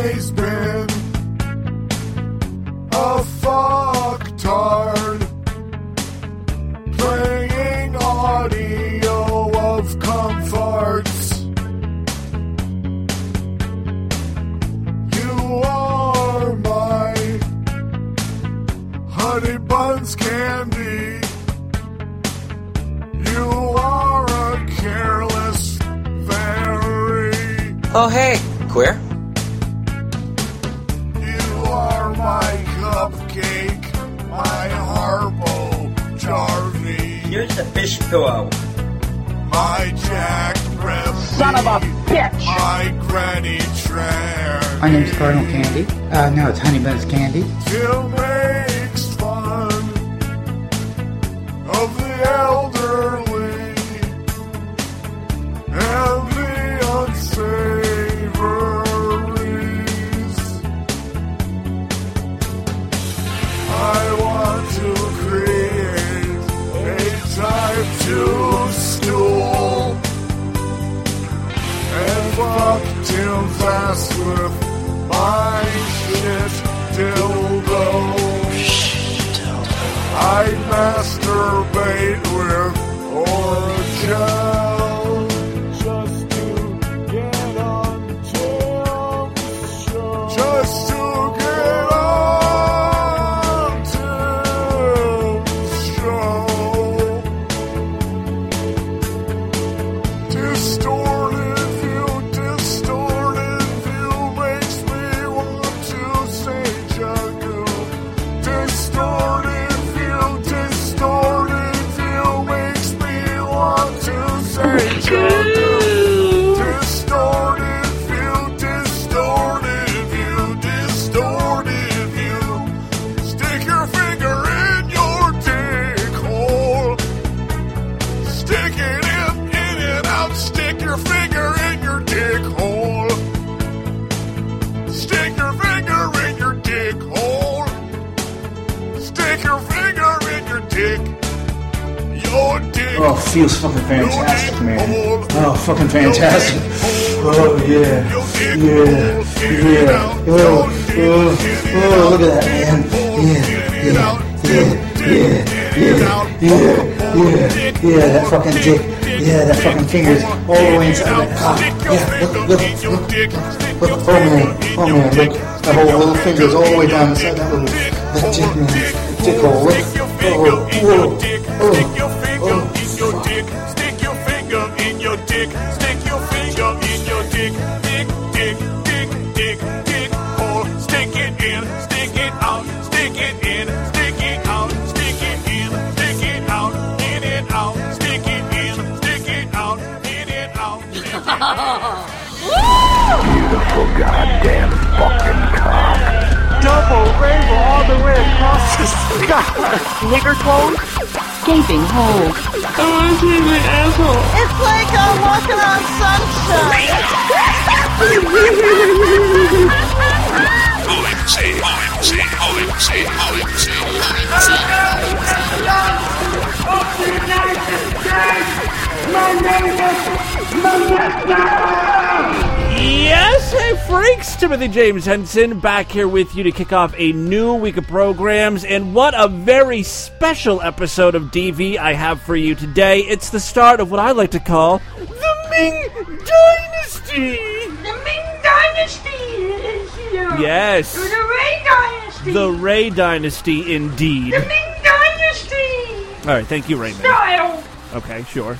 always been a fucktard, playing audio of comforts. You are my honey buns candy. You are a careless fairy. Oh, hey, queer. You are my cupcake, my Harpo Jarvie. Here's the fish pillow. My Jack Rep. Son of a bitch! My Granny Tran. My name's Cardinal Candy. No, it's Honey Buns Candy. Still makes fun of the elderly and the unsavories. I want to create a type 2 stool and fuck Tim's ass with my shit dildo. I masturbate with Oragel just to get on Tim's show. Just to get on Tim's show. Distorted view makes me want to say Jagu. Distorted view makes me want to say Jagu. Distorted view. Stick your finger in your dick hole. Stick it in and out. Stick your finger in your dick hole. Stick your finger in your dick hole. Stick your finger in your dick. Your dick. Oh, feels fucking fantastic, your man. dick hole. Oh, fucking fantastic. Your dick hole. Oh, yeah. Your dick Yeah. hole. Get it Yeah. out. Oh, Get it oh, out. look at that, man. Yeah, Get it out. Yeah, that fucking dick. Yeah, that fucking fingers all the way inside that cock. Yeah, look. Oh, man, look. That whole little fingers all the way down inside that little dick, man. Dick hole, look. Stick your finger in your dick. Stick your finger in your dick. Dick hole. Stick it in. Stick it out. Stick it in. Stick it out. Stick it in. Stick it out. In it out. Stick it in. Stick it out. In it out. Beautiful goddamn fucking cock. Double rainbow all the way across the sky. Nigger clothes. Gaping hole. I want to see my asshole. It's like I'm walking on sunshine. Yes, hey freaks! Timothy James Henson back here with you to kick off a new week of programs, and what a very special episode of DV I have for you today. It's the start of what I like to call the Ming Dynasty! The Ming Dynasty! Yes. The Ray Dynasty! The Ray Dynasty, indeed. The Ming Dynasty! Alright, thank you, Raymond. Style! Okay, sure.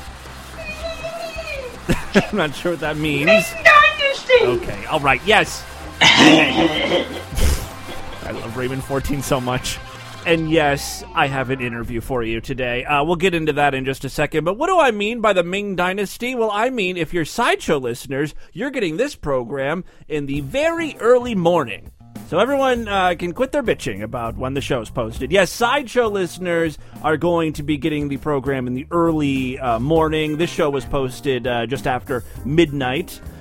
I'm not sure what that means. Ming Dynasty! Okay, alright, yes! I love Raymond 14 so much. And yes, I have an interview for you today. We'll get into that in just a second. But what do I mean by the Ming Dynasty? Well, I mean, if you're Sideshow listeners, you're getting this program in the very early morning. So everyone can quit their bitching about when the show's posted. Yes, Sideshow listeners are going to be getting the program in the early morning. This show was posted just after midnight.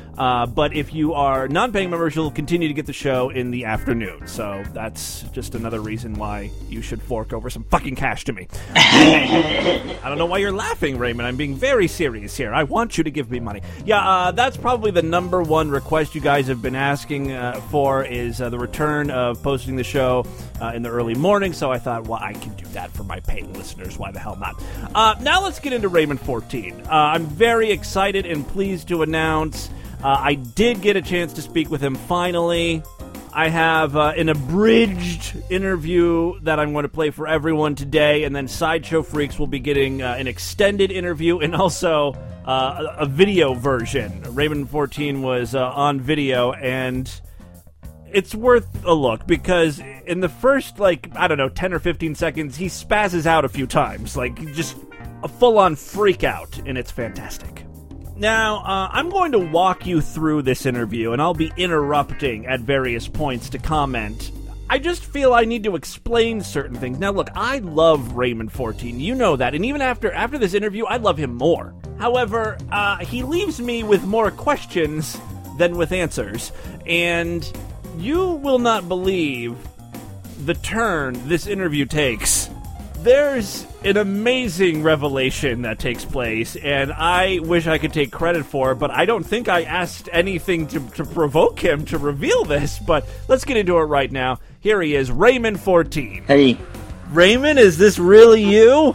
But if you are non-paying members, you'll continue to get the show in the afternoon. So that's just another reason why you should fork over some fucking cash to me. I don't know why you're laughing, Raymond. I'm being very serious here. I want you to give me money. Yeah, that's probably the number one request you guys have been asking for is the return of posting the show in the early morning. So I thought, well, I can do that for my paying listeners. Why the hell not? Now let's get into Raymond 14. I'm very excited and pleased to announce I did get a chance to speak with him finally. I have an abridged interview that I'm going to play for everyone today, and then Sideshow Freaks will be getting an extended interview and also a video version. Raymond 14 was on video, and it's worth a look because in the first, 10 or 15 seconds, he spazzes out a few times. Just a full-on freak out, and it's fantastic. Now, I'm going to walk you through this interview, and I'll be interrupting at various points to comment. I just feel I need to explain certain things. Now, look, I love Raymond 14. You know that. And even after this interview, I love him more. However, he leaves me with more questions than with answers. And you will not believe the turn this interview takes. There's an amazing revelation that takes place, and I wish I could take credit for it, but I don't think I asked anything to provoke him to reveal this, but let's get into it right now. Here he is, Raymond 14. Hey. Raymond, is this really you?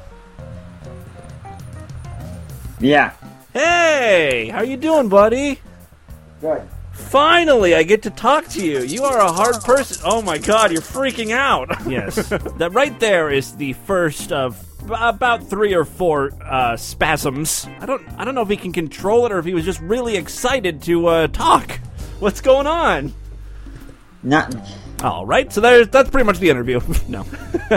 Yeah. Hey, how you doing, buddy? Good. Finally, I get to talk to you. You are a hard person. Oh my god, you're freaking out. Yes. That right there is the first of about 3 or 4 spasms. I don't know if he can control it or if he was just really excited to talk. What's going on? Nothing. All right, so that's pretty much the interview. No.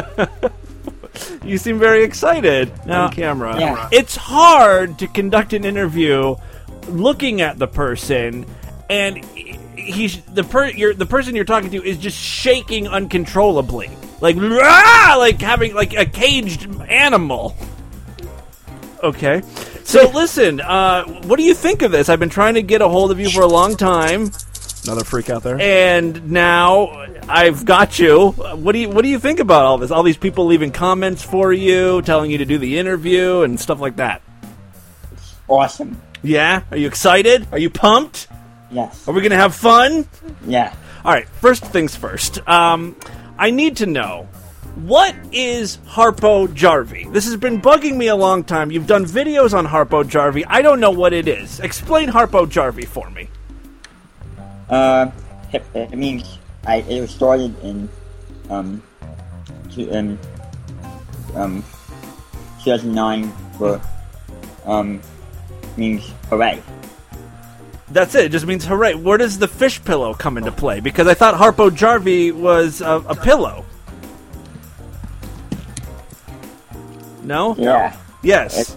You seem very excited on camera. Yeah. It's hard to conduct an interview looking at the person, and the person you're talking to is just shaking uncontrollably, like having a caged animal. Okay, so listen, what do you think of this? I've been trying to get a hold of you for a long time. Another freak out there. And now I've got you. What do you think about all this? All these people leaving comments for you, telling you to do the interview and stuff like that. Awesome. Yeah? Are you excited? Are you pumped? Yes. Are we going to have fun? Yeah. All right, first things first. I need to know, what is Harpo Jarvie? This has been bugging me a long time. You've done videos on Harpo Jarvie. I don't know what it is. Explain Harpo Jarvie for me. It means it was started in 2009 for means hooray. That's it. It just means hooray. Where does the fish pillow come into play? Because I thought Harpo Jarvie was a pillow. No? Yeah. Yes.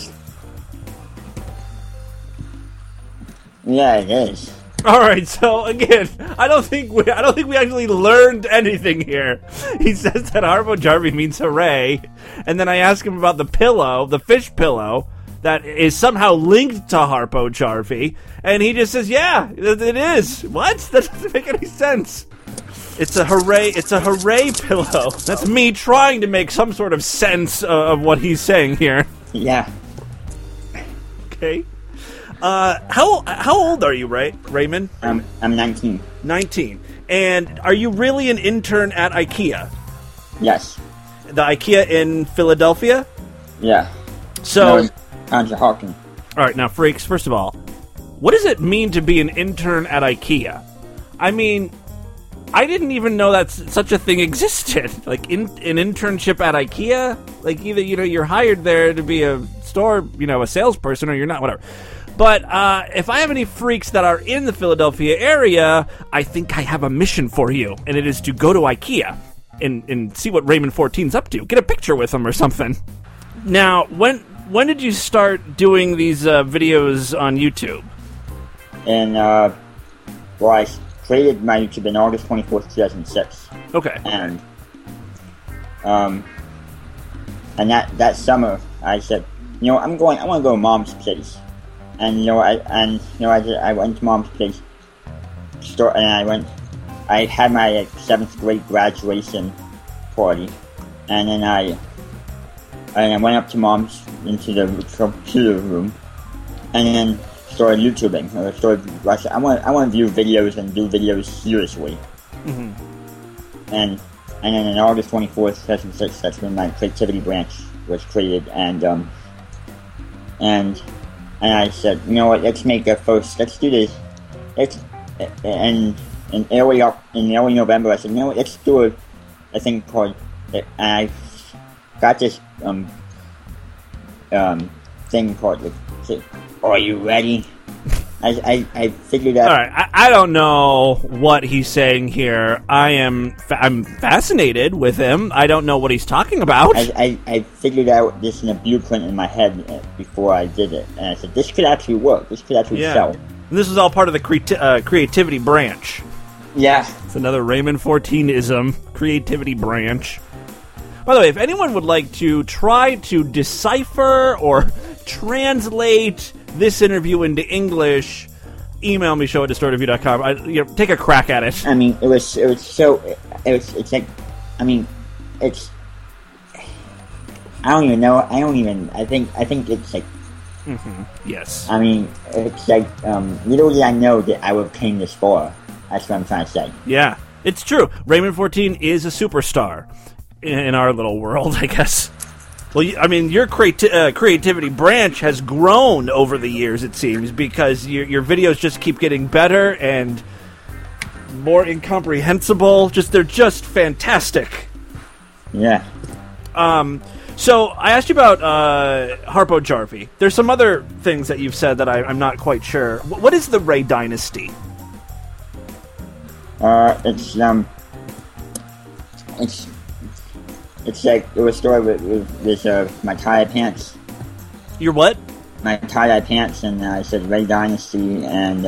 Yeah, it is. All right. So again, I don't think we actually learned anything here. He says that Harpo Jarvie means hooray, and then I ask him about the pillow, the fish pillow, that is somehow linked to Harpo Jarvie, and he just says, "Yeah, it is." What? That doesn't make any sense. It's a hooray! It's a hooray pillow. That's me trying to make some sort of sense of what he's saying here. Yeah. Okay. How old are you, Raymond? I'm 19. 19. And are you really an intern at IKEA? Yes. The IKEA in Philadelphia? Yeah. So. Hawking. All right, now, freaks. First of all, what does it mean to be an intern at IKEA? I mean, I didn't even know that such a thing existed. Like an internship at IKEA. Like either you're hired there to be a store, a salesperson, or you're not. Whatever. But if I have any freaks that are in the Philadelphia area, I think I have a mission for you, and it is to go to IKEA and see what Raymond 14's up to. Get a picture with him or something. Now, when did you start doing these videos on YouTube? And I created my YouTube in August 24th, 2006. Okay. And that summer, I said, I want to go to Mom's place. and I went to Mom's place store, and I had my 7th grade graduation party, and then I went up to Mom's into the computer room, and then started YouTubing. I started watching. I want to view videos and do videos seriously. Mm-hmm. And then on August 24th, 2006, that's when my creativity branch was created, and I said, you know what, let's do this. And in early November, I said, you know what, let's do a thing called, and I got this thing called, are you ready? I figured out. All right, I don't know what he's saying here. I'm fascinated with him. I don't know what he's talking about. I figured out this in a blueprint in my head before I did it, and I said, this could actually work. This could actually sell. And this is all part of the creativity branch. Yeah. It's another Raymond 14-ism, creativity branch. By the way, if anyone would like to try to decipher or translate this interview into English, email me, show@distortedview.com. Take a crack at it. I mean, it's like, I mean, it's, I don't even know, I think it's like, yes. I mean, it's like, little did I know that I would came this far. That's what I'm trying to say. Yeah, it's true. Raymond 14 is a superstar in our little world, I guess. Well, I mean, your creativity branch has grown over the years, it seems, because your videos just keep getting better and more incomprehensible. They're just fantastic. Yeah. So I asked you about Harpo Jarvie. There's some other things that you've said that I'm not quite sure. What is the Ray Dynasty? It's like it was started with my tie-dye pants. Your what? My tie-dye pants, and I said Ray Dynasty, and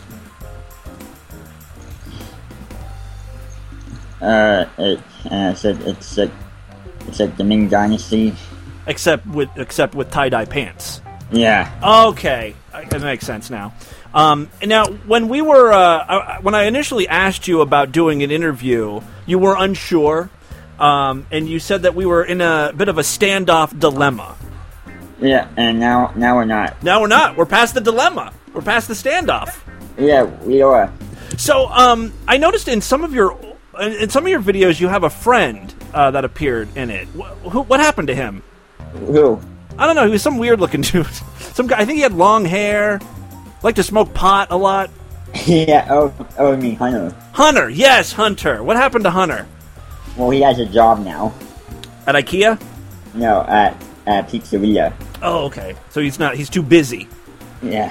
I said it's like the Ming Dynasty, except with tie-dye pants. Yeah. Okay, that makes sense now. And now, when we were when I initially asked you about doing an interview, you were unsure. And you said that we were in a bit of a standoff dilemma. Yeah, and now we're not. Now we're not. We're past the dilemma. We're past the standoff. Yeah, we are. So, I noticed in some of your videos you have a friend that appeared in it. What happened to him? Who? I don't know. He was some weird looking dude. Some guy. I think he had long hair. Liked to smoke pot a lot. Yeah. Oh, I mean Hunter. Hunter. Yes, Hunter. What happened to Hunter? Well, he has a job now. At IKEA? No, at pizzeria. Oh, okay. So he's too busy. Yeah.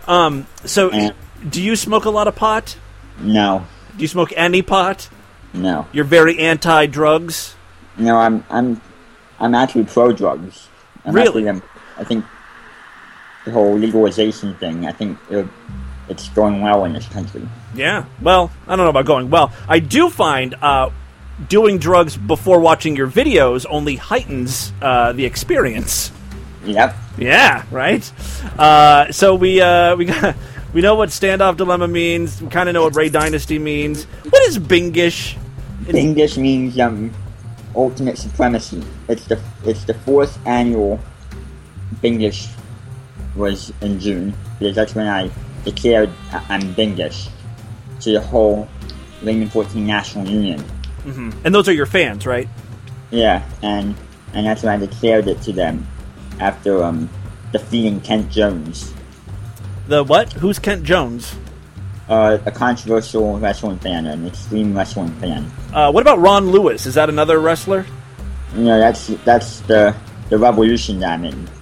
So do you smoke a lot of pot? No. Do you smoke any pot? No. You're very anti-drugs? No, I'm actually pro-drugs. Really? I think the whole legalization thing, I think it's going well in this country. Yeah. Well, I don't know about going well. I do find doing drugs before watching your videos only heightens the experience. Yep. Yeah, right? So we know what standoff dilemma means. We kind of know what Ray Dynasty means. What is Bingish? Bingish means ultimate supremacy. It's the 4th annual Bingish was in June, because that's when I declared I'm Bingish to the whole Raymond 14 National Union. Mm-hmm. And those are your fans, right? Yeah, and that's when I declared it to them after defeating Kent Jones. The what? Who's Kent Jones? A controversial wrestling fan, an extreme wrestling fan. What about Ron Lewis? Is that another wrestler? No, that's the revolution that I'm in.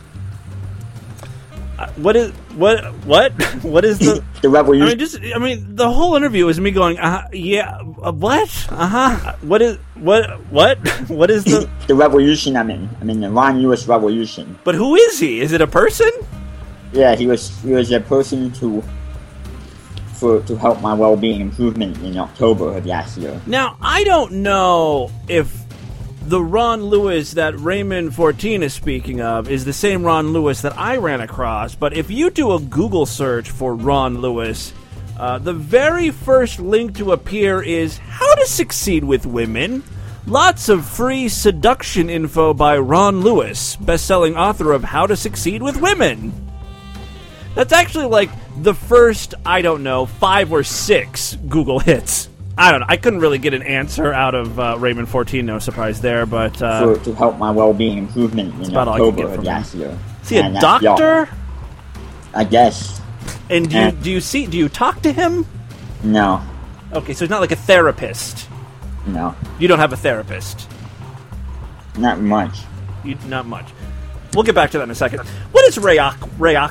What is the the revolution? I mean, the whole interview is me going, yeah, what? What is the the revolution I'm in? I'm in the Ron Lewis revolution. But who is he? Is it a person? Yeah, he was a person to help my well-being improvement in October of last year. Now, I don't know if the Ron Lewis that Raymond 14 is speaking of is the same Ron Lewis that I ran across, but if you do a Google search for Ron Lewis, the very first link to appear is How to Succeed with Women. Lots of free seduction info by Ron Lewis, best-selling author of How to Succeed with Women. That's actually like the first, 5 or 6 Google hits. I don't know. I couldn't really get an answer out of Raymond 14, no surprise there, but... to help my well-being improvement in October of last year. Is he a doctor? I guess. And do you talk to him? No. Okay, so he's not like a therapist. No. You don't have a therapist? Not much. Not much. We'll get back to that in a second. What is Rayaqua?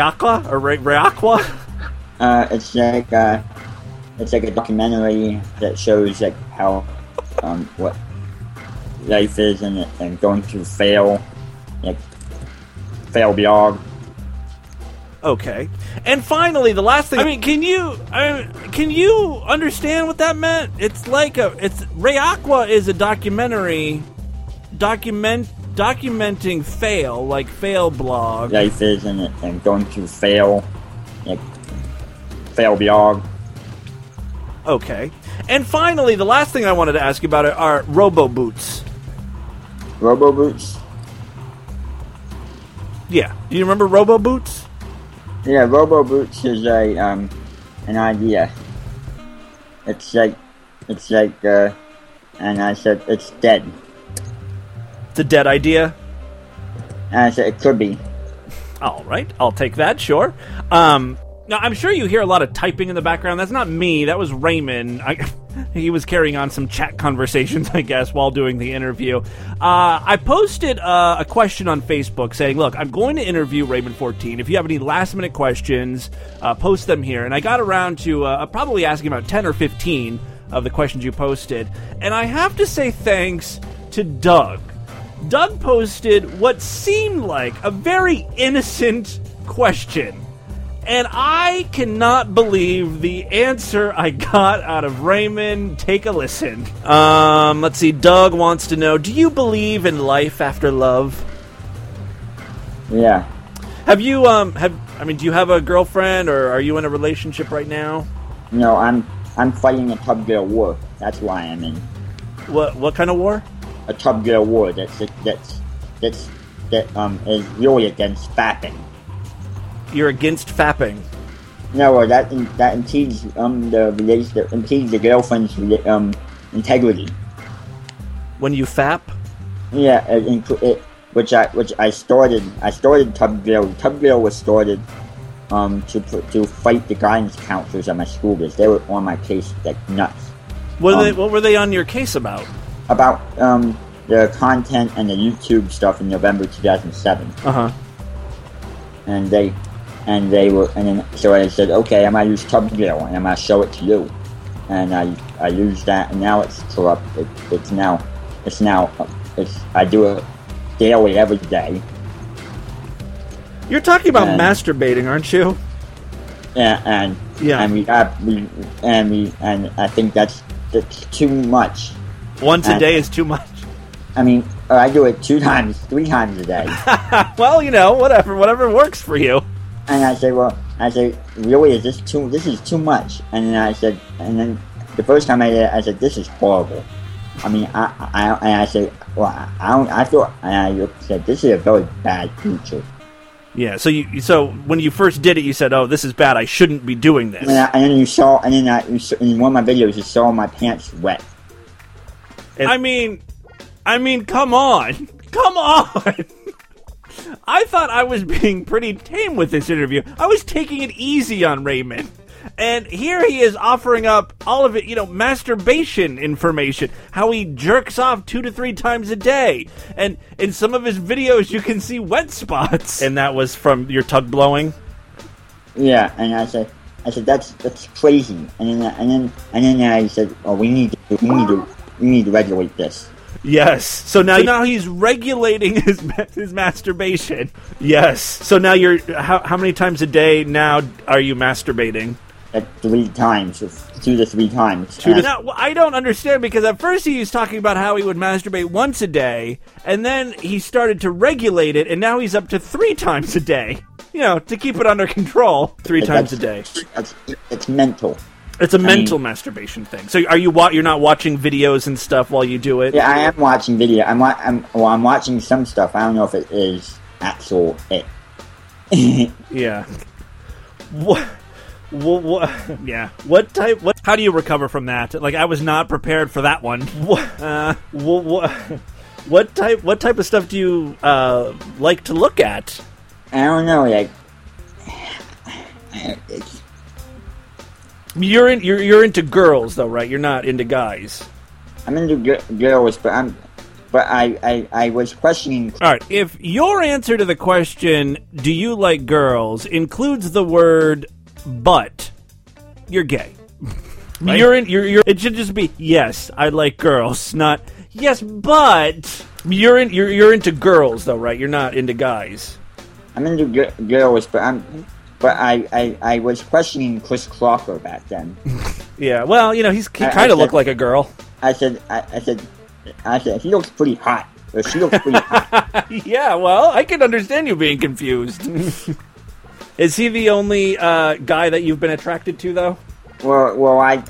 It's like a documentary that shows like how what life is and going through fail blog. Okay. And finally, the last thing. I mean, can you understand what that meant? It's like Rayaqua is a documentary documenting fail, like fail blog. Life is and going through fail blog. Okay. And finally, the last thing I wanted to ask you about are Robo Boots. Robo Boots? Yeah. Do you remember Robo Boots? Yeah, Robo Boots is an idea. It's like, and I said it's dead. It's a dead idea? And I said it could be. All right, I'll take that, sure. Now, I'm sure you hear a lot of typing in the background. That's not me. That was Raymond. He was carrying on some chat conversations, I guess, while doing the interview. I posted a question on Facebook saying, look, I'm going to interview Raymond 14. If you have any last-minute questions, post them here. And I got around to probably asking about 10 or 15 of the questions you posted. And I have to say thanks to Doug. Doug posted what seemed like a very innocent question. And I cannot believe the answer I got out of Raymond. Take a listen. Let's see. Doug wants to know, do you believe in life after love? Yeah. Have you, do you have a girlfriend, or are you in a relationship right now? No, I'm fighting a Tub Girl war. That's why I'm in. What kind of war? A Tub Girl war that is really against fapping. You're against fapping? No, that impedes the girlfriend's integrity. When you fap? Yeah, which I started. I started Tub Girl. Tub Girl was started to fight the guidance counselors at my school because they were on my case like nuts. What were they on your case about? About the content and the YouTube stuff in November 2007. So I said, okay, I'm gonna use Tub Girl and I'm gonna show it to you. And I used that, and now it's corrupt. I do it daily, every day. You're talking about masturbating, aren't you? Yeah, and I think that's too much. Once a day is too much. I mean, I do it 2 times, 3 times a day. Well, whatever works for you. And I say, really, this is too much. And then the first time I did it, I said, this is horrible. I mean, I said, this is a very bad future. Yeah. So when you first did it, you said, oh, this is bad. I shouldn't be doing this. And then in one of my videos, you saw my pants wet. I mean, come on. Come on. I thought I was being pretty tame with this interview. I was taking it easy on Raymond. And here he is offering up all of it, masturbation information. How he jerks off 2 to 3 times a day. And in some of his videos, you can see wet spots. And that was from your tug blowing? Yeah, and I said that's crazy. And then I said, oh, we need to regulate this. Yes. So now he's regulating his masturbation. Yes. So now how many times a day now are you masturbating? like 3 times, 2 to 3 times. Now, I don't understand, because at first he was talking about how he would masturbate once a day, and then he started to regulate it, and now he's up to 3 times a day. You know, to keep it under control. 3 times a day. It's mental. It's a mental masturbation thing. So are you're not watching videos and stuff while you do it? Yeah, I am watching video. I'm watching some stuff. I don't know if it is actual it. Yeah. What? Yeah. How do you recover from that? Like, I was not prepared for that one. What type of stuff do you like to look at? I don't know. Like, you're into girls though, right? You're not into guys. I'm into girls, but I was questioning. All right. If your answer to the question, "Do you like girls?" includes the word "but," you're gay. Right? It should just be yes, I like girls, not yes, but you're into girls though, right? You're not into guys. I'm into girls, but I was questioning Chris Crocker back then. Yeah, well, you know, he kind of looked like a girl. I said he looks pretty hot. Or she looks pretty hot. Yeah, well, I can understand you being confused. Is he the only guy that you've been attracted to, though? Well, I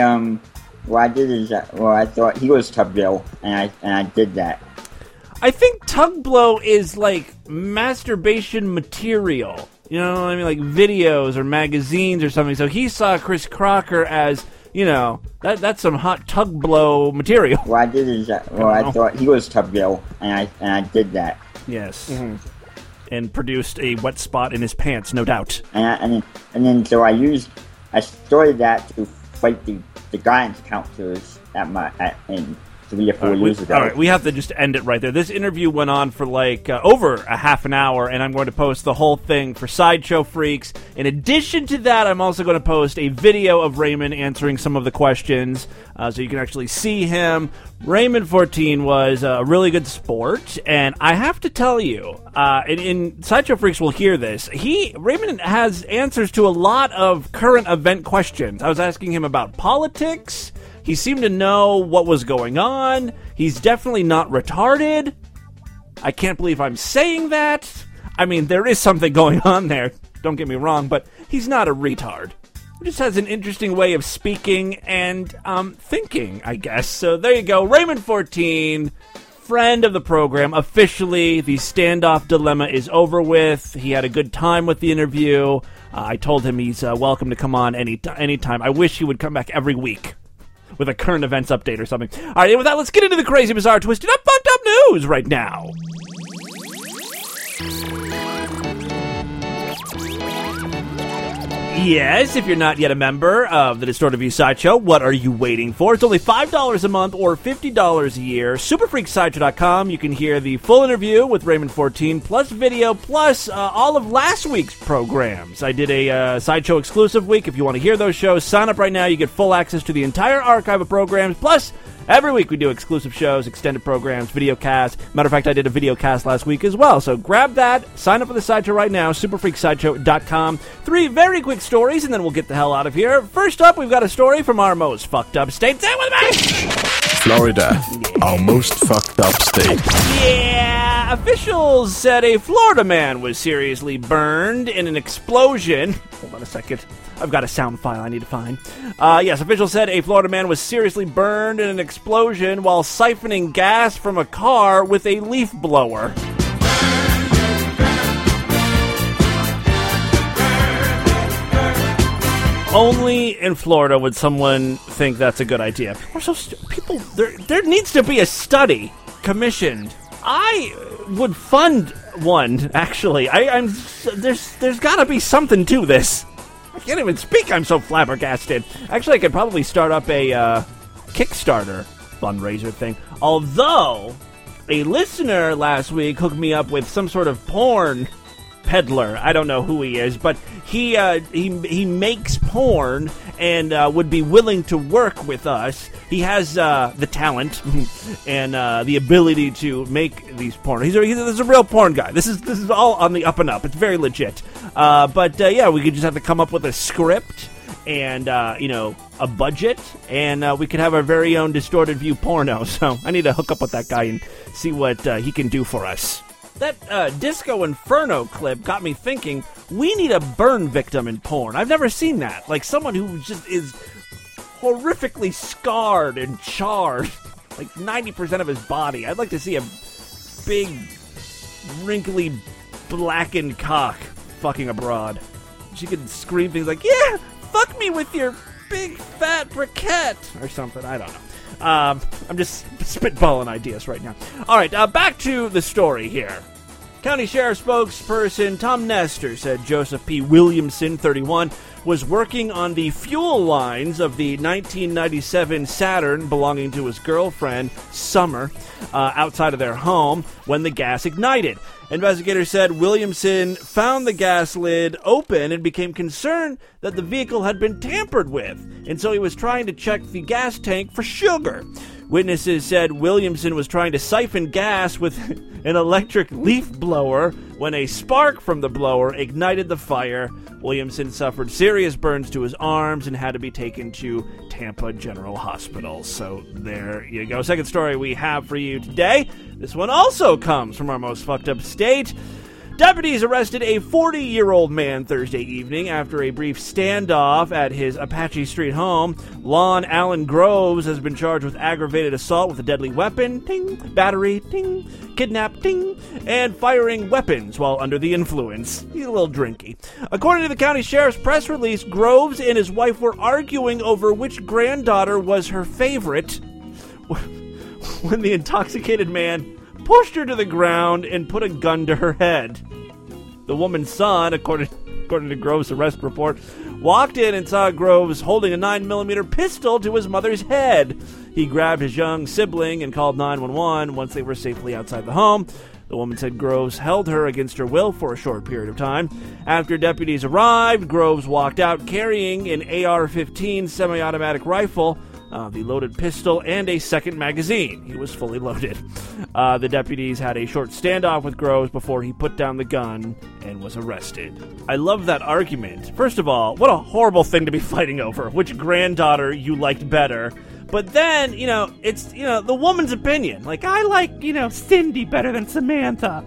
did is that. Well, I thought he was Tugbill, and I did that. I think Tugblow is like masturbation material. You know what I mean? Like videos or magazines or something. So he saw Chris Crocker as, you know, that's some hot Tugblow material. What I did is that. Well, I thought he was Tugbill, and I did that. Yes. Mm-hmm. And produced a wet spot in his pants, no doubt. And then so I started that to fight the guidance counselors in 3 or 4 years ago. All right, we have to just end it right there. This interview went on for like over a half an hour, and I'm going to post the whole thing for Sideshow Freaks. In addition to that, I'm also going to post a video of Raymond answering some of the questions, so you can actually see him. Raymond 14 was a really good sport, and I have to tell you, in Sideshow Freaks will hear this, Raymond has answers to a lot of current event questions. I was asking him about politics. He seemed to know what was going on. He's definitely not retarded. I can't believe I'm saying that. I mean, there is something going on there, don't get me wrong, but he's not a retard. He just has an interesting way of speaking and thinking, I guess. So there you go. Raymond 14, friend of the program. Officially, the standoff dilemma is over with. He had a good time with the interview. I told him he's welcome to come on anytime. I wish he would come back every week with a current events update or something. All right, and with that, let's get into the crazy, bizarre, twisted up, fucked up news right now. Yes, if you're not yet a member of the Distorted View Sideshow, what are you waiting for? It's only $5 a month or $50 a year. Superfreaksideshow.com. You can hear the full interview with Raymond 14, plus video, plus all of last week's programs. I did a Sideshow exclusive week. If you want to hear those shows, sign up right now. You get full access to the entire archive of programs, plus every week we do exclusive shows, extended programs, video casts. Matter of fact, I did a video cast last week as well. So grab that, sign up for the Sideshow right now, superfreaksideshow.com. 3 very quick stories, and then we'll get the hell out of here. First up, we've got a story from our most fucked up state. Say it with me! Florida, our most fucked up state. Yeah, officials said a Florida man was seriously burned in an explosion. Hold on a second. I've got a sound file I need to find. Yes, officials said a Florida man was seriously burned in an explosion while siphoning gas from a car with a leaf blower. Only in Florida would someone think that's a good idea. There needs to be a study commissioned. I would fund one, actually. There's got to be something to this. I can't even speak, I'm so flabbergasted. Actually, I could probably start up a Kickstarter fundraiser thing. Although, a listener last week hooked me up with some sort of porn peddler. I don't know who he is, but he makes porn and would be willing to work with us. He has the talent and the ability to make these porn. He's a real porn guy. This is all on the up and up. It's very legit. But yeah, we could just have to come up with a script and, a budget, and we could have our very own Distorted View porno. So I need to hook up with that guy and see what he can do for us. That Disco Inferno clip got me thinking, we need a burn victim in porn. I've never seen that. Like someone who just is horrifically scarred and charred, like 90% of his body. I'd like to see a big, wrinkly, blackened cock fucking a broad. She could scream things like, yeah, fuck me with your big fat briquette, or something. I don't know. I'm just spitballing ideas right now. All right, back to the story here. County Sheriff spokesperson Tom Nestor said Joseph P. Williamson, 31, was working on the fuel lines of the 1997 Saturn belonging to his girlfriend, Summer, outside of their home when the gas ignited. Investigators said Williamson found the gas lid open and became concerned that the vehicle had been tampered with, and so he was trying to check the gas tank for sugar. Witnesses said Williamson was trying to siphon gas with an electric leaf blower when a spark from the blower ignited the fire. Williamson suffered serious burns to his arms and had to be taken to Tampa General Hospital. So there you go. Second story we have for you today. This one also comes from our most fucked up state. Deputies arrested a 40-year-old man Thursday evening after a brief standoff at his Apache Street home. Lon Allen Groves has been charged with aggravated assault with a deadly weapon, ting, battery, ting, kidnap, ting, and firing weapons while under the influence. He's a little drinky. According to the county sheriff's press release, Groves and his wife were arguing over which granddaughter was her favorite when the intoxicated man pushed her to the ground and put a gun to her head. The woman's son, according to Groves' arrest report, walked in and saw Groves holding a 9mm pistol to his mother's head. He grabbed his young sibling and called 911 once they were safely outside the home. The woman said Groves held her against her will for a short period of time. After deputies arrived, Groves walked out carrying an AR-15 semi-automatic rifle, the loaded pistol, and a second magazine. He was fully loaded. The deputies had a short standoff with Groves before he put down the gun and was arrested. I love that argument. First of all, what a horrible thing to be fighting over, which granddaughter you liked better. But then, it's, the woman's opinion. Like, I like, Cindy better than Samantha.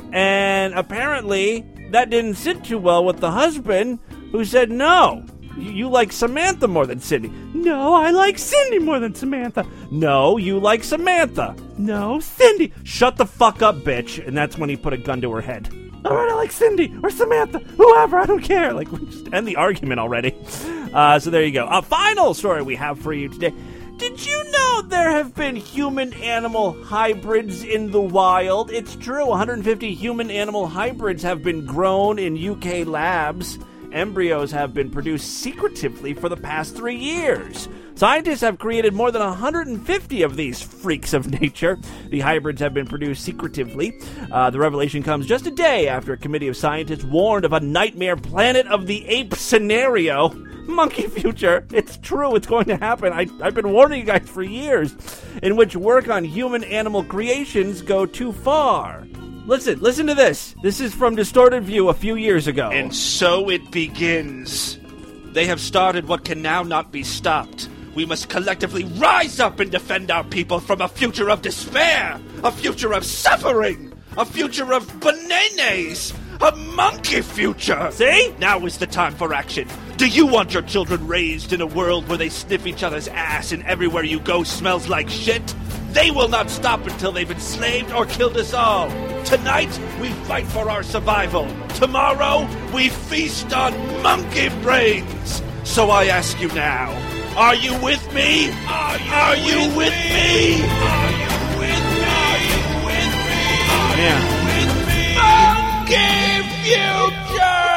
And apparently, that didn't sit too well with the husband, who said no. You like Samantha more than Cindy. No, I like Cindy more than Samantha. No, you like Samantha. No, Cindy. Shut the fuck up, bitch. And that's when he put a gun to her head. All right, I like Cindy or Samantha. Whoever, I don't care. Like, we just end the argument already. So there you go. A final story we have for you today. Did you know there have been human-animal hybrids in the wild? It's true. 150 human-animal hybrids have been grown in UK labs. Embryos have been produced secretively for the past 3 years. Scientists have created more than 150 of these freaks of nature. The hybrids have been produced secretively. The revelation comes just a day after a committee of scientists warned of a nightmare Planet of the Apes scenario. Monkey future. It's true. It's going to happen. I've been warning you guys for years, in which work on human-animal creations go too far. Listen to this. This is from Distorted View a few years ago. And so it begins. They have started what can now not be stopped. We must collectively rise up and defend our people from a future of despair, a future of suffering, a future of bananas, a monkey future. See? Now is the time for action. Do you want your children raised in a world where they sniff each other's ass and everywhere you go smells like shit? They will not stop until they've enslaved or killed us all. Tonight, we fight for our survival. Tomorrow, we feast on monkey brains. So I ask you now, are you with me? Are you with me? Are you with me? Are you with me? Are you with me? Monkey future!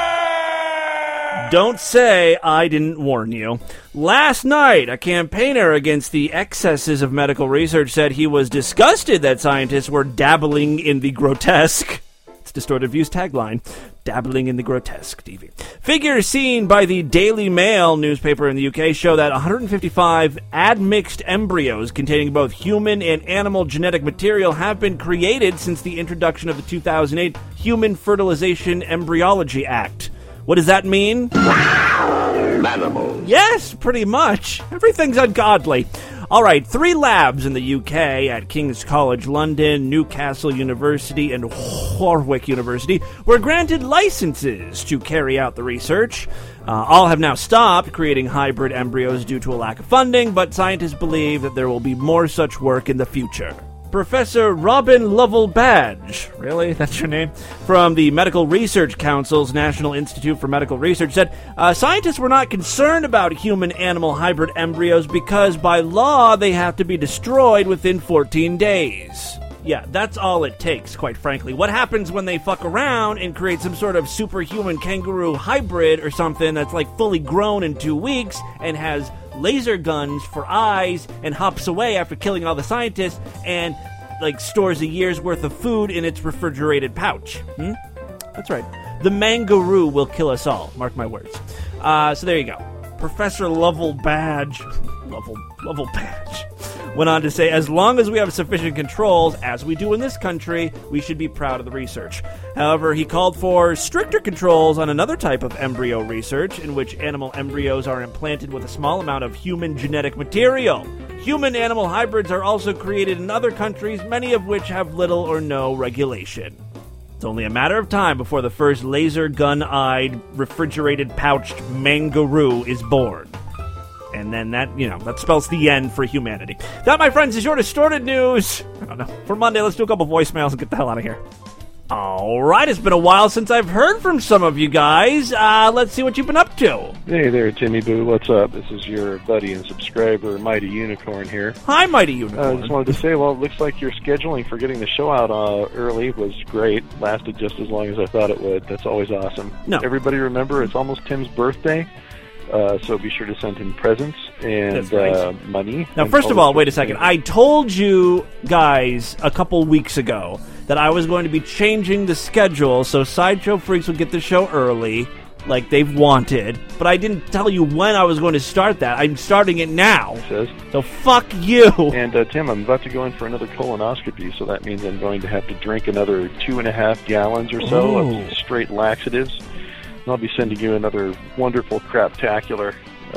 Don't say I didn't warn you. Last night, a campaigner against the excesses of medical research said he was disgusted that scientists were dabbling in the grotesque. It's Distorted View's tagline, dabbling in the grotesque, DV. Figures seen by the Daily Mail newspaper in the UK show that 155 admixed embryos containing both human and animal genetic material have been created since the introduction of the 2008 Human Fertilization Embryology Act. What does that mean? Manimal. Yes, pretty much. Everything's ungodly. All right, 3 labs in the UK at King's College London, Newcastle University, and Warwick University were granted licenses to carry out the research. All have now stopped creating hybrid embryos due to a lack of funding, but scientists believe that there will be more such work in the future. Professor Robin Lovell Badge, really? That's your name? From the Medical Research Council's National Institute for Medical Research said scientists were not concerned about human-animal hybrid embryos because by law they have to be destroyed within 14 days. Yeah, that's all it takes, quite frankly. What happens when they fuck around and create some sort of superhuman kangaroo hybrid or something that's like fully grown in 2 weeks and has laser guns for eyes and hops away after killing all the scientists and like stores a year's worth of food in its refrigerated pouch? That's right. The mangaroo will kill us all. Mark my words. So there you go. Professor Lovell Badge went on to say, as long as we have sufficient controls, as we do in this country, we should be proud of the research. However, he called for stricter controls on another type of embryo research, in which animal embryos are implanted with a small amount of human genetic material. Human-animal hybrids are also created in other countries, many of which have little or no regulation. It's only a matter of time before the first laser gun-eyed, refrigerated-pouched mangaroo is born. And then that spells the end for humanity. That, my friends, is your Distorted News. I don't know. For Monday, let's do a couple voicemails and get the hell out of here. All right, it's been a while since I've heard from some of you guys. Let's see what you've been up to. Hey there, Timmy Boo. What's up? This is your buddy and subscriber, Mighty Unicorn here. Hi, Mighty Unicorn. I just wanted to say, well, it looks like your scheduling for getting the show out early was great. Lasted just as long as I thought it would. That's always awesome. No. Everybody remember, it's almost Tim's birthday. So be sure to send him presents and money. Now, first of all, wait a second. I told you guys a couple weeks ago that I was going to be changing the schedule so Sideshow Freaks would get the show early, like they've wanted. But I didn't tell you when I was going to start that. I'm starting it now. So fuck you. And Tim, I'm about to go in for another colonoscopy, so that means I'm going to have to drink another 2.5 gallons or so of straight laxatives. I'll be sending you another wonderful craptacular.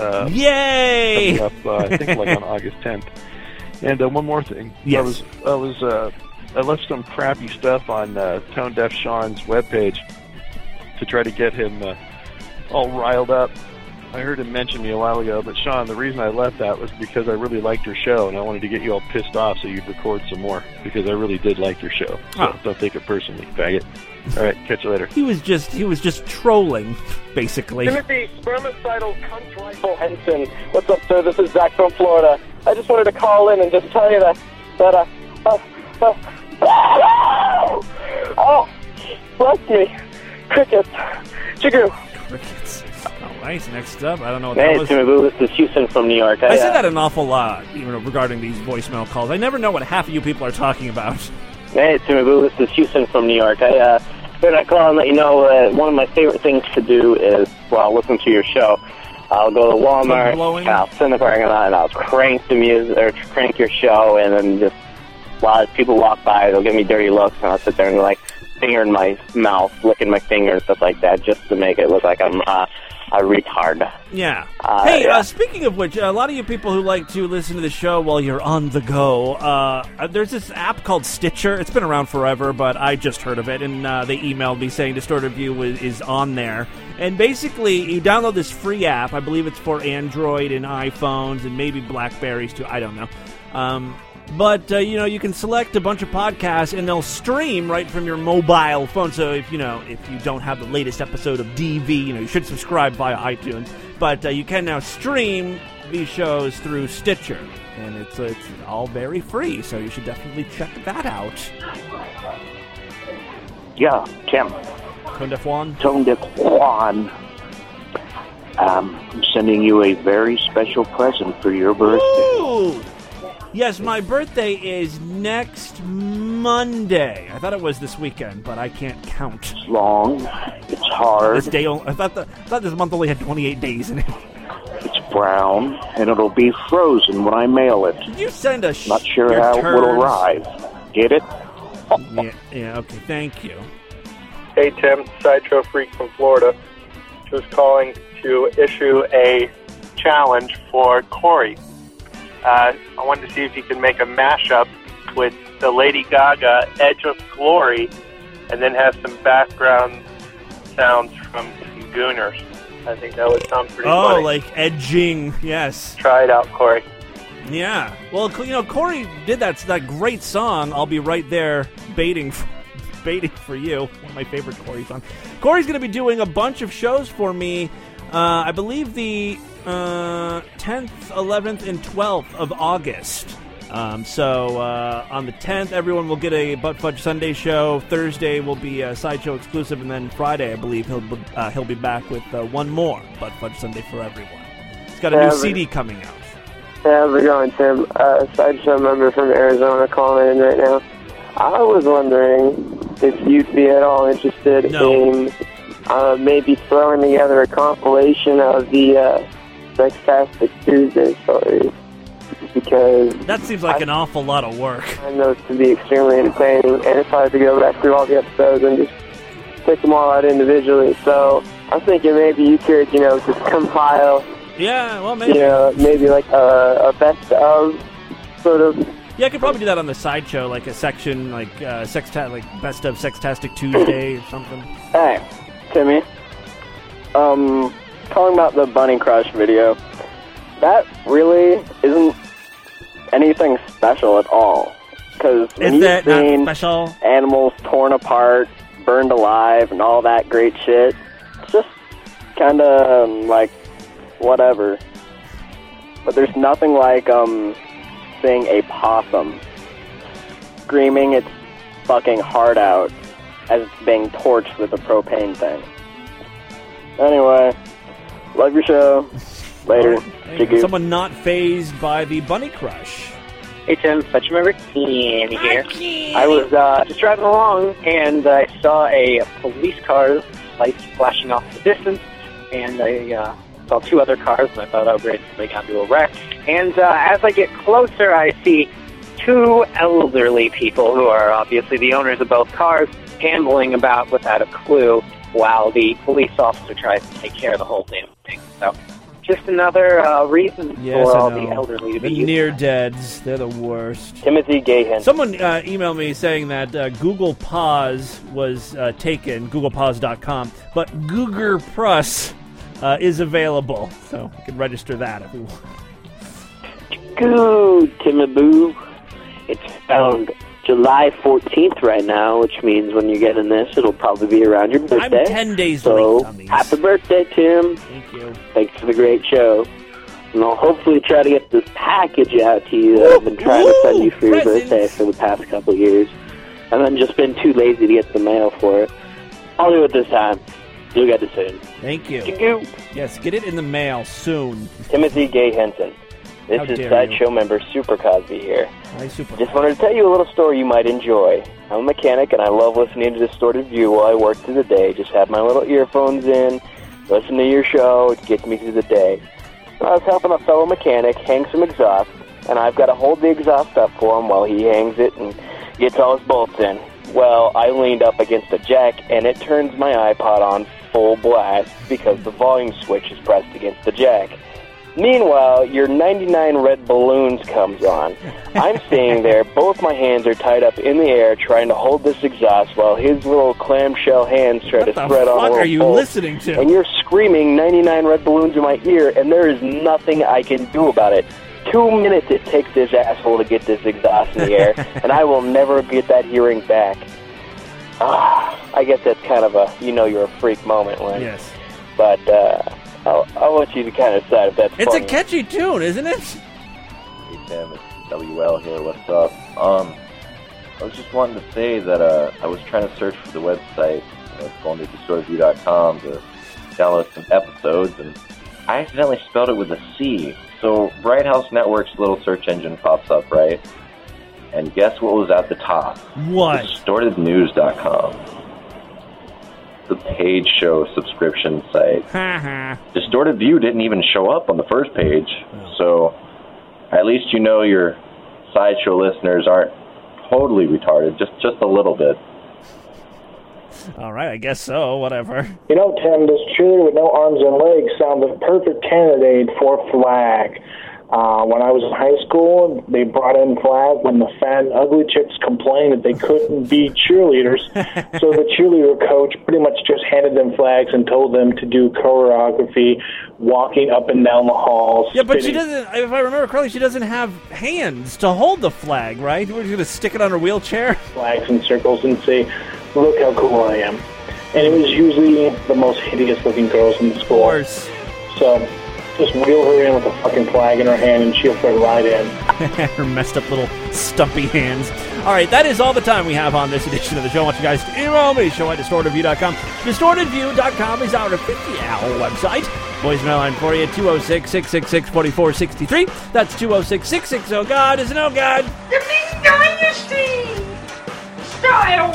Yay! Coming up, I think like on August 10th. And one more thing. Yes. I left some crappy stuff on Tone Deaf Sean's webpage to try to get him all riled up. I heard him mention me a while ago, but Sean, the reason I left that was because I really liked your show, and I wanted to get you all pissed off so you'd record some more, because I really did like your show. So don't take it personally, faggot. All right, catch you later. He was just trolling, basically. Timothy, spermicidal cunt rifle Henson. What's up, sir? This is Zach from Florida. I just wanted to call in and just tell you that oh, bless me. Crickets. Chigoo. Crickets. All right, next up, I don't know what hey, that was. Timmy Boo, this is Houston from New York. I say that an awful lot, regarding these voicemail calls. I never know what half of you people are talking about. Hey, Timmy Boo, this is Houston from New York. I call and let you know one of my favorite things to do is, listen to your show. I'll go to Walmart, I'll sit in the parking lot, and I'll crank the music, or crank your show, and then just, while people walk by, they'll give me dirty looks, and I'll sit there and, finger in my mouth, licking my finger and stuff like that, just to make it look like I'm a retard. Yeah. Hey, speaking of which, a lot of you people who like to listen to the show while you're on the go, there's this app called Stitcher. It's been around forever, but I just heard of it, and they emailed me saying Distorted View is on there. And basically, you download this free app. I believe it's for Android and iPhones and maybe Blackberries too. I don't know. But, you can select a bunch of podcasts, and they'll stream right from your mobile phone. So if you don't have the latest episode of DV, you should subscribe via iTunes. But you can now stream these shows through Stitcher. And it's all very free, so you should definitely check that out. Yeah, Tim. Tone Deaf Juan? Tone Deaf Juan. I'm sending you a very special present for your birthday. Ooh! Yes, my birthday is next Monday. I thought it was this weekend, but I can't count. It's long. It's hard. I thought this month only had 28 days in it. It's brown, and it'll be frozen when I mail it. Did you send a Not sure how it will arrive. Get it? Yeah, okay, thank you. Hey, Tim, Sideshow Freak from Florida. was calling to issue a challenge for Corey. I wanted to see if he could make a mashup with the Lady Gaga Edge of Glory and then have some background sounds from some Gooners. I think that would sound pretty funny. Oh, like edging, yes. Try it out, Corey. Yeah. Well, Corey did that great song, I'll Be Right There, baiting for you. One of my favorite Corey songs. Corey's going to be doing a bunch of shows for me. I believe the 10th, 11th, and 12th of August. So on the 10th, everyone will get a Butt Fudge Sunday show. Thursday will be a Sideshow exclusive, and then Friday, I believe, he'll be back with one more Butt Fudge Sunday for everyone. He's got a new CD coming out. Hey, how's it going, Tim? Sideshow member from Arizona calling in right now. I was wondering if you'd be at all interested in maybe throwing together a compilation of the Sextastic Tuesday stories. Because that seems like an awful lot of work. I find those to be extremely entertaining, and if I had to go back through all the episodes and just pick them all out individually, so I'm thinking maybe you could, just compile. Yeah, well, maybe. Maybe like a best of sort of. Yeah, I could probably do that on the Sideshow, like a section, like best of Sextastic Tuesday or something. Hey, Timmy. Calling about the Bunny Crush video. That really isn't anything special at all. Because when you've seen animals torn apart, burned alive, and all that great shit, it's just kind of like whatever. But there's nothing like seeing a possum screaming its fucking heart out as it's being torched with a propane thing. Anyway, love your show. Later. Someone not fazed by the Bunny Crush. Hey, Tim. Fetch member Kenny here. I was just driving along, and I saw a police car's lights flashing off in the distance, and I saw two other cars, and I thought, oh, great, they got into a wreck. And as I get closer, I see two elderly people who are obviously the owners of both cars ambling about without a clue while the police officer tries to take care of the whole damn thing. So just another reason for all the elderly to be the near-deads. They're the worst. Timothy Gahan. Someone emailed me saying that Google Pause was taken, googlepause.com, but Google Plus is available. So you can register that if you want. Good, Timaboo. It's found July 14th right now, which means when you're getting this, it'll probably be around your birthday. I'm 10 days late on these. Happy birthday, Tim. Thank you. Thanks for the great show. And I'll hopefully try to get this package out to you that I've been trying to send you for your birthday for the past couple of years. And then just been too lazy to get the mail for it. I'll do it this time. You'll get it soon. Thank you. Chicoo. Yes, get it in the mail soon. Timothy Gay Henson. This is Sideshow member Super Cosby here. Hi, Super. Just wanted to tell you a little story you might enjoy. I'm a mechanic, and I love listening to Distorted View while I work through the day. Just have my little earphones in, listen to your show. It gets me through the day. So I was helping a fellow mechanic hang some exhaust, and I've got to hold the exhaust up for him while he hangs it and gets all his bolts in. Well, I leaned up against a jack, and it turns my iPod on full blast because the volume switch is pressed against the jack. Meanwhile, your 99 Red Balloons comes on. I'm staying there, both my hands are tied up in the air trying to hold this exhaust while his little clamshell hands try to thread on a little What are you bolt. listening to? And you're screaming 99 Red Balloons in my ear, and there is nothing I can do about it. 2 minutes it takes this asshole to get this exhaust in the air, and I will never get that hearing back. I guess that's kind of a you're a freak moment, Lynn. Yes. But, I'll let you to kind of decide if that's It's funny. a catchy tune, isn't it? Hey Tim, it's WL here. What's up? I was just wanting to say that I was trying to search for the website, going to distortedview.com to download some episodes, and I accidentally spelled it with a C. So Bright House Network's little search engine pops up, right? And guess what was at the top? What? DistortedNews.com. The Page Show subscription site. Distorted View didn't even show up on the first page, so at least your Sideshow listeners aren't totally retarded, just a little bit. All right, I guess so. Whatever. You know, Tim, this cheerleader with no arms and legs sounds a perfect candidate for flag. When I was in high school, they brought in flag when the fat and ugly chicks complained that they couldn't be cheerleaders. So the cheerleader coach pretty much just handed them flags and told them to do choreography, walking up and down the halls. Yeah, but she doesn't, if I remember correctly, she doesn't have hands to hold the flag, right? We're going to stick it on her wheelchair? Flags in circles and say, look how cool I am. And it was usually the most hideous-looking girls in the school. Of course. So just wheel her in with a fucking flag in her hand and she'll fit right in. Her messed up little stumpy hands. All right, that is all the time we have on this edition of the show. I want you guys to email me, show at distortedview.com. Distortedview.com is our 50-hour website. Voicemail line for you, 206-666-4463. That's 206-660-GOD is an oh God. The Ming Dynasty! Style!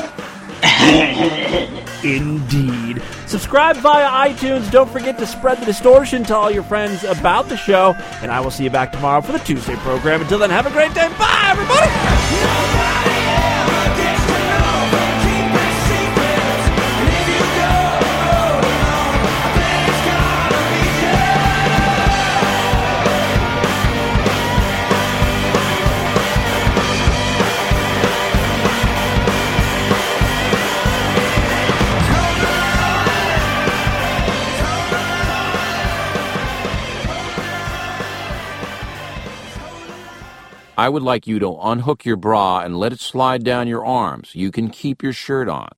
Indeed. Subscribe via iTunes. Don't forget to spread the distortion to all your friends about the show. And I will see you back tomorrow for the Tuesday program. Until then, have a great day. Bye, everybody! I would like you to unhook your bra and let it slide down your arms. You can keep your shirt on.